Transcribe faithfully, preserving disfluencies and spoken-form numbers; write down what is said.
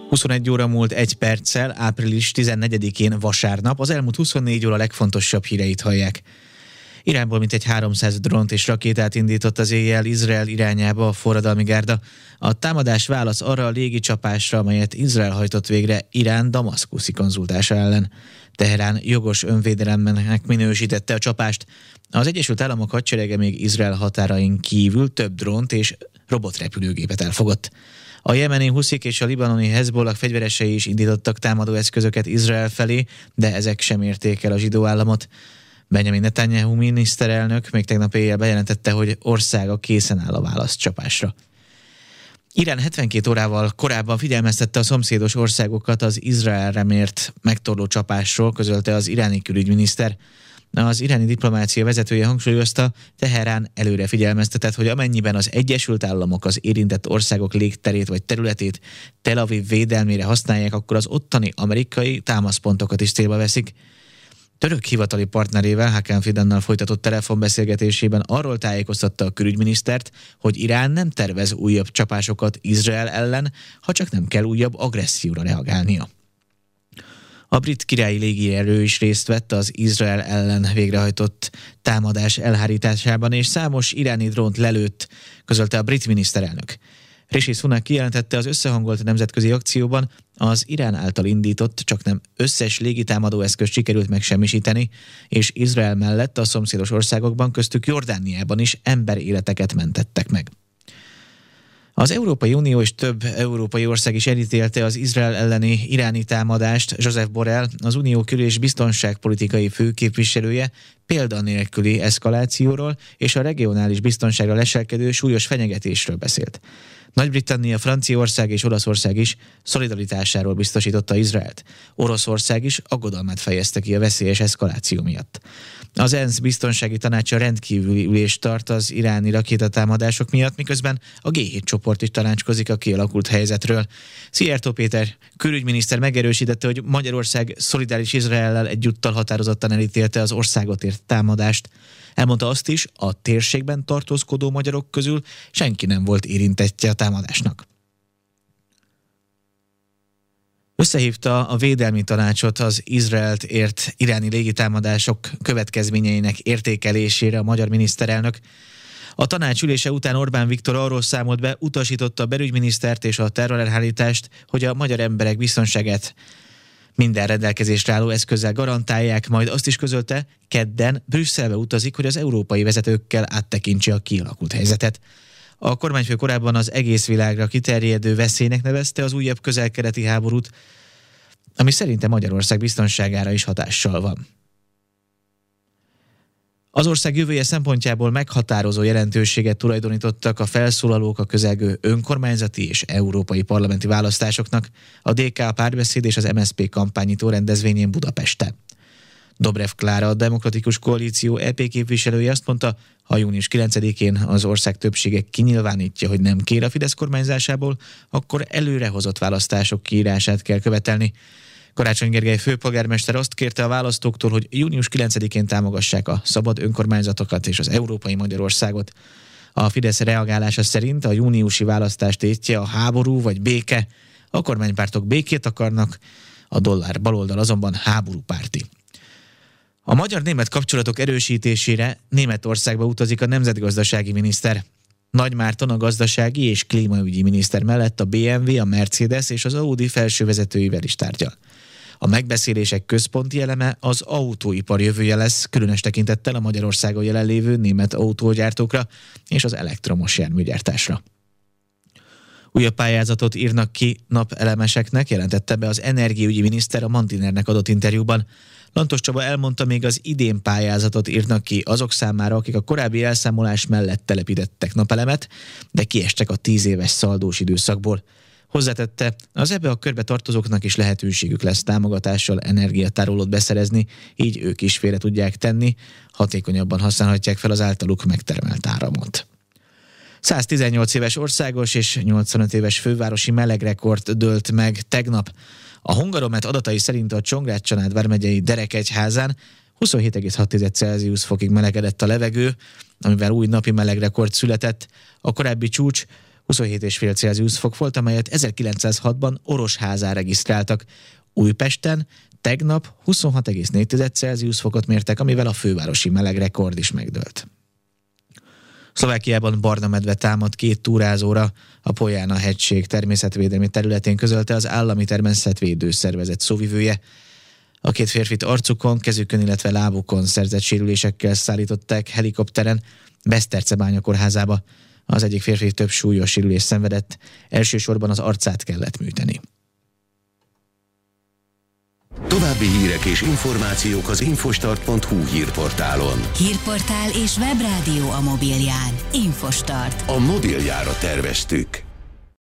huszonegy óra múlt egy perccel, április tizennegyedikén vasárnap, az elmúlt huszonnégy óra legfontosabb híreit hallják. Iránból mintegy háromszáz drónt és rakétát indított az éjjel Izrael irányába a forradalmi gárda. A támadás válasz arra a légicsapásra, amelyet Izrael hajtott végre Irán damaszkuszi konzultása ellen. Teherán jogos önvédelemnek minősítette a csapást. Az Egyesült Államok hadserege még Izrael határain kívül több drónt és robotrepülőgépet elfogott. A jemeni huszik és a libanoni Hezbollah fegyveresei is indítottak támadó eszközöket Izrael felé, de ezek sem érték el a zsidó államot. Benjamin Netanyahu miniszterelnök még tegnap éjjel bejelentette, hogy országa készen áll a válaszcsapásra. Irán hetvenkét órával korábban figyelmeztette a szomszédos országokat az Izraelre mért megtorló csapásról, közölte az iráni külügyminiszter. Az iráni diplomácia vezetője hangsúlyozta, Teherán előre figyelmeztetett, hogy amennyiben az Egyesült Államok az érintett országok légterét vagy területét Tel Aviv védelmére használják, akkor az ottani amerikai támaszpontokat is célba veszik. Török hivatali partnerével, Hakan Fidannal folytatott telefonbeszélgetésében arról tájékoztatta a külügyminisztert, hogy Irán nem tervez újabb csapásokat Izrael ellen, ha csak nem kell újabb agresszióra reagálnia. A brit királyi légierő is részt vett az Izrael ellen végrehajtott támadás elhárításában, és számos iráni drónt lelőtt, közölte a brit miniszterelnök. Rishi Sunak kijelentette, az összehangolt nemzetközi akcióban az Irán által indított csaknem összes légitámadó eszközt sikerült megsemmisíteni, és Izrael mellett a szomszédos országokban, köztük Jordániában is emberéleteket mentettek meg. Az Európai Unió és több európai ország is elítélte az Izrael elleni iráni támadást. Josep Borrell, az Unió kül- és biztonságpolitikai főképviselője példanélküli eszkalációról és a regionális biztonságra leselkedő súlyos fenyegetésről beszélt. Nagy-Britannia, Franciaország és Olaszország is szolidaritásáról biztosította Izraelt. Oroszország is aggodalmát fejezte ki a veszélyes eszkaláció miatt. Az ENSZ biztonsági tanácsa rendkívüli ülést tart az iráni rakétatámadások miatt, miközben a gé hét csoport is tanácskozik a kialakult helyzetről. Szijjártó Péter külügyminiszter megerősítette, hogy Magyarország szolidáris Izraellel egyúttal határozottan elítélte az országot ért támadást. Elmondta azt is, a térségben tartózkodó magyarok közül senki nem volt érintettje a támadásnak. Összehívta a védelmi tanácsot az Izraelt ért iráni légitámadások következményeinek értékelésére a magyar miniszterelnök. A tanács ülése után Orbán Viktor arról számolt be, utasította a belügyminisztert és a terrorelhárítást, hogy a magyar emberek biztonságát minden rendelkezésre álló eszközzel garantálják, majd azt is közölte, kedden Brüsszelbe utazik, hogy az európai vezetőkkel áttekintse a kialakult helyzetet. A kormányfő korábban az egész világra kiterjedő veszélynek nevezte az újabb közel-keleti háborút, ami szerintem Magyarország biztonságára is hatással van. Az ország jövője szempontjából meghatározó jelentőséget tulajdonítottak a felszólalók a közelgő önkormányzati és európai parlamenti választásoknak, a dé ká Párbeszéd és az em es zé pé kampányító rendezvényén Budapesten. Dobrev Klára, a Demokratikus Koalíció é pé képviselője azt mondta, ha június kilencedikén az ország többsége kinyilvánítja, hogy nem kér a Fidesz kormányzásából, akkor előrehozott választások kiírását kell követelni. Karácsony Gergely főpolgármester azt kérte a választóktól, hogy június kilencedikén támogassák a szabad önkormányzatokat és az európai Magyarországot. A Fidesz reagálása szerint a júniusi választás tétje a háború vagy béke. A kormánypártok békét akarnak, a dollár baloldal azonban háborúpárti. A magyar-német kapcsolatok erősítésére Németországba utazik a nemzetgazdasági miniszter. Nagy Márton, a gazdasági és klímaügyi miniszter mellett a bé em vé, a Mercedes és az Audi felsővezetőivel is tárgyal. A megbeszélések központi eleme az autóipar jövője lesz, különös tekintettel a Magyarországon jelenlévő német autógyártókra és az elektromos járműgyártásra. Újabb pályázatot írnak ki napelemeseknek, jelentette be az energiaügyi miniszter a Mantinernek adott interjúban. Lantos Csaba elmondta, még az idén pályázatot írnak ki azok számára, akik a korábbi elszámolás mellett telepítettek napelemet, de kiestek a tíz éves szaldós időszakból. Hozzátette, az ebbe a körbe tartozóknak is lehetőségük lesz támogatással energiatárolót beszerezni, így ők is félre tudják tenni, hatékonyabban használhatják fel az általuk megtermelt áramot. száztizennyolc éves országos és nyolcvanöt éves fővárosi melegrekord dőlt meg tegnap. A Hungaromet adatai szerint a Csongrád-Csanád vármegyei Derekegyházán huszonhét egész hat Celsius fokig melegedett a levegő, amivel új napi melegrekord született. A korábbi csúcs huszonhét egész öt Celsius fok volt, amelyet ezerkilencszázhatban Orosházán regisztráltak. Újpesten tegnap huszonhat egész négy Celsius fokot mértek, amivel a fővárosi melegrekord is megdőlt. Szlovákiában barna medve támad két túrázóra. A Pojána hegység természetvédelmi területén, közölte az állami természetvédő szervezet szóvivője. A két férfit arcukon, kezükön, illetve lábukon szerzett sérülésekkel szállították helikopteren Besztercebánya kórházába. Az egyik férfi több súlyos sérülést szenvedett, elsősorban az arcát kellett műteni. További hírek és információk az infostart pont hu hírportálon. Hírportál és webrádió a mobilján. Infostart. A mobiljára terveztük.